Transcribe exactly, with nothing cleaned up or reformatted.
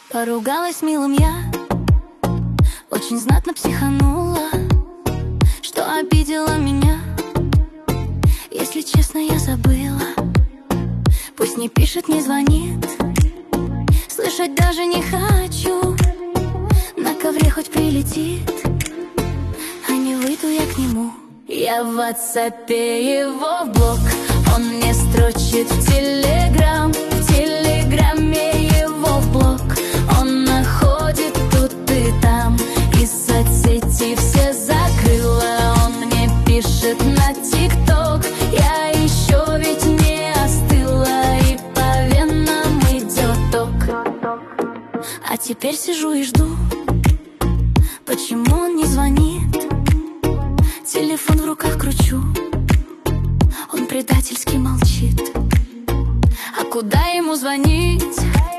Поругалась с милым я, очень знатно психанула, что обидела меня. Если честно, я забыла. Пусть не пишет, не звонит, слышать даже не хочу. На ковре хоть прилетит, а не выйду я к нему. Я в ватсапе его в блог, он мне строчит в телеграм. В телеграме его в блог, он находит тут и там. И соцсети все закрыла, он мне пишет на тикток. Я еще ведь не остыла, и по венам идет ток. А теперь сижу и жду, почему он не звонит. Телефон в руках кручу, он предательски молчит. А куда ему звонить?